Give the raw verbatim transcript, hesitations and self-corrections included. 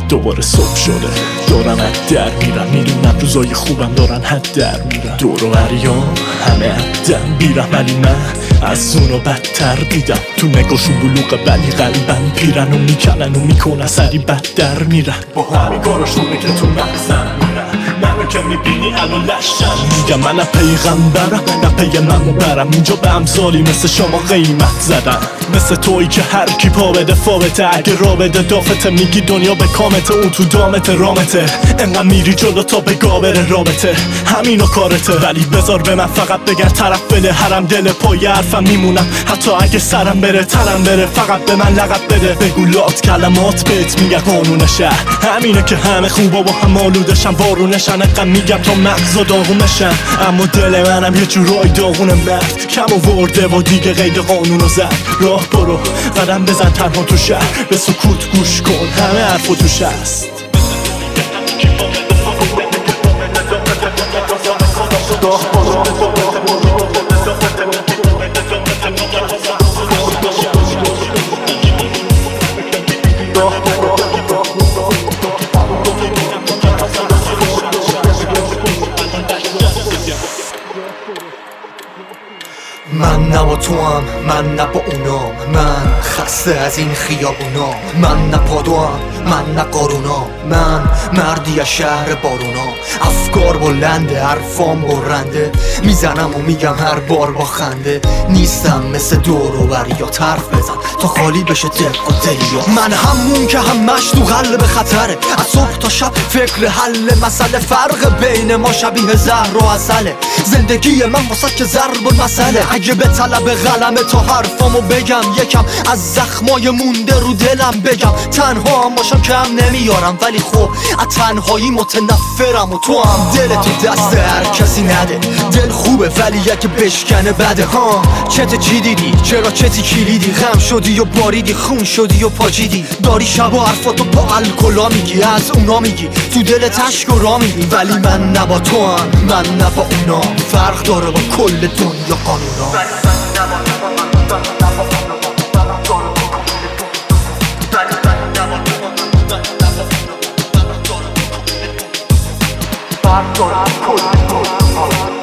دوباره صبح شده دارم از در میرم، میدونم روزای خوبم دارن حد در میرم. دور و بریام همه عدم بیرم، ولی من از اونو بدتر دیدم. تو نگاشون بلوغه ولی قلبم پیرن و میکنن و میکنن سری بد در میرن. با همین کاراشونه که تو مغزم میرن، منو که میبینی الان لشم. میگم من نه پیغمبرم نه پی منو برم، اینجا به امثالی مثل شما قیمت زدن. مثل تویی که هر کی پا بده فابته، اگه را بده دافته میگی دنیا به کامته. اون تو دامت رامته، انقدر میری جلو تا به گابر رابطه. همینو کارته، ولی بذار به من فقط بگر طرف بده. هرم دل پای حرفم میمونم حتی اگه سرم بره تنم بره. فقط به من لقب بده، بگو لات کلمات بهت میگه قانون شهر. همینه که همه خوبا با هم آلودشن، بارونشن. انقدر میگم تا مغزا داغونشن، اما دل منم یه جورای داغون مرد کم آورده و دیگه قید قانونو زد. راه برو قدم بزن تنها تو شهر، به سکوت گوش کن همه حرفو توش هست. من نه با تو هم، من نه با اونام، من خسته از این خیابونام. من نه پادوام، من نه قارونام، من مردی از شهر بارونا. افکار بلنده، حرفام برنده، میزنم و میگم هر بار با خنده. نیستم مثل دور و بریات، حرف بزن تا خالی بشه دل و دلیا. من همون که همش تو قلب خطره، از صبح تا شب فکر حل مسئله. فرق بین ما شبیه زهر و عسله، زندگی من واسه که ضرب المثله. اگه به طلب قلمه تا حرفامو بگم، یکم از زخمای مونده رو دلم بگم. تنها هم باشم کم نمیارم، ولی خب از تنهایی متنفرم. و تو هم دل تو دست هر کسی نده. دل خوبه ولی اگه بشکنه بده. ها چت چی دیدی؟ چرا چتی کلیدی؟ غم شدی و باریدی، خون شدی و پاچیدی. داری شب و حرفاتو با الکلا میگی، از اونا میگی تو دل تشک و را میگی. ولی من نه با تو هم، من نه با اونا. فرق داره با کل دنیا قانونا. Fuck,